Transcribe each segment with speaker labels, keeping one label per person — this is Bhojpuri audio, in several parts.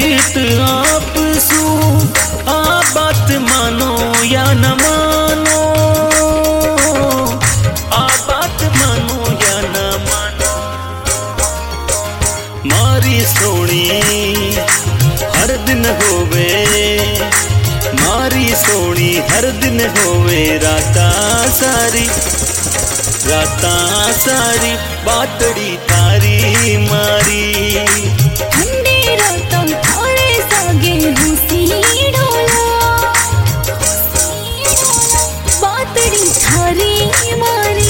Speaker 1: प्रीत आप सू आ बात मानो या न मानो, आ बात मानो या न मानो। मारी सोनी हर दिन होवे, मारी सोनी हर दिन होवे राता सारी, राता सारी बातड़ी तारी मारी।
Speaker 2: ठंडी रातों थारे सागे हुसी डोला, बातड़ी थारी मारी।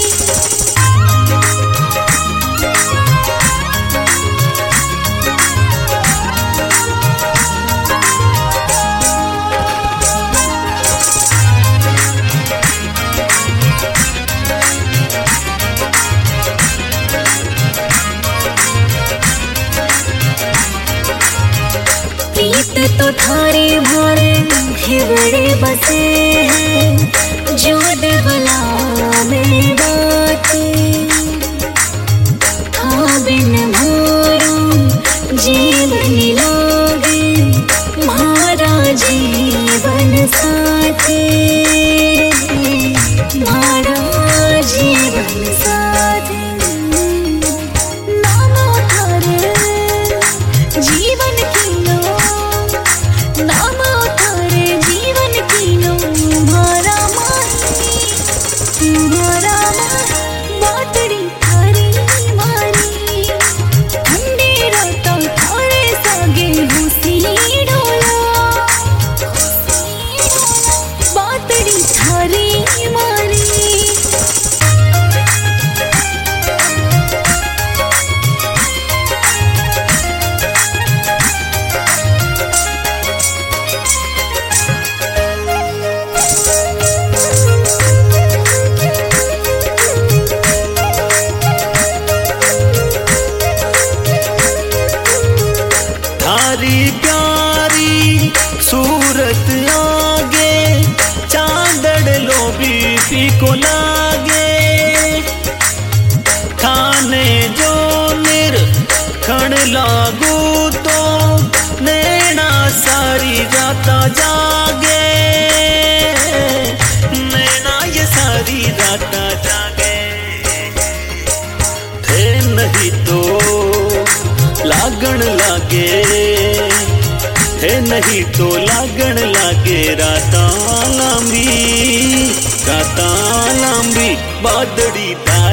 Speaker 2: प्रीत तो थारे भारे हिवड़े बसे हैं, जो देवला में बाते था बिन मारो जीवन लागे, मारा जीवन साथे, मारा जीवन साथे। नामो थारे जीवन कीनो, नामो थारे जीवन कीनो, मारा माही, मारा माही बातड़ी थारी मारी। ठंडी रातों थारे सागे हुसी डोला, बातड़ी थारी मारी।
Speaker 1: थारी प्यारी सूरत आगे, चांदड़ लो भी फीको लागे। खाने जो निर खण लागू तो नैना सारी राता जागे, नैना ये सारी राता जागे। थे नहीं तो लागण लागे, है नहीं तो लागण लागे राता लांबी, राता लांबी बादड़ी तारी।